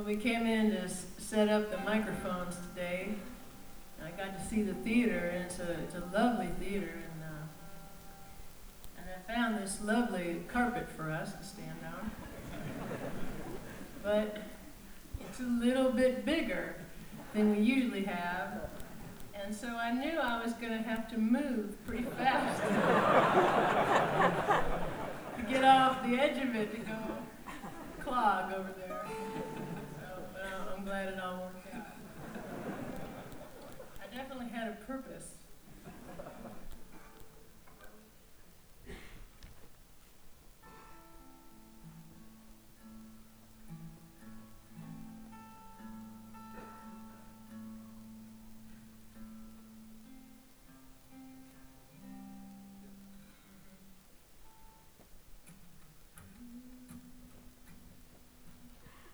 Well, we came in to set up the microphones today. I got to see the theater, and it's a lovely theater, and I found this lovely carpet for us to stand on. But it's a little bit bigger than we usually have, and so I knew I was going to have to move pretty fast to get off the edge of it to go clog over there. So I'm glad it all worked out. I definitely had a purpose